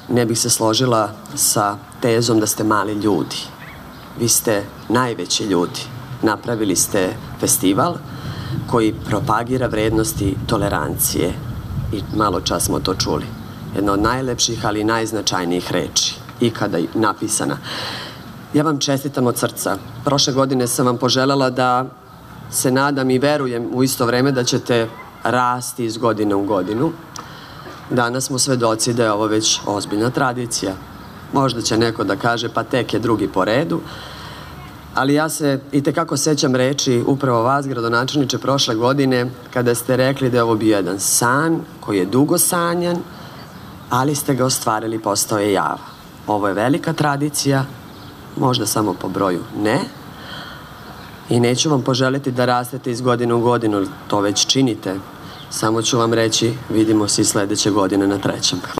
ne bih se složila sa tezom da ste mali ljudi. Vi ste najveći ljudi. Napravili ste festival koji propagira vrednosti tolerancije i malo čas smo to čuli. Jedna od najlepših, ali i najznačajnijih reči ikada napisana. Ja vam čestitam od srca. Prošle godine sam vam poželjela da se nadam i verujem u isto vreme da ćete rasti iz godine u godinu. Danas smo svedoci da je ovo već ozbiljna tradicija. Možda će neko da kaže pa tek je drugi po redu, ali ja se itekako sećam reči upravo vas, gradonačelniče, prošle godine kada ste rekli da je ovo bio jedan san koji je dugo sanjan, ali ste ga ostvarili, postao je java. Ovo je velika tradicija, možda samo po broju ne, i neću vam poželiti da rastete iz godine u godinu, to već činite. Samo ću vam reći, vidimo se i sledeće godine na 3.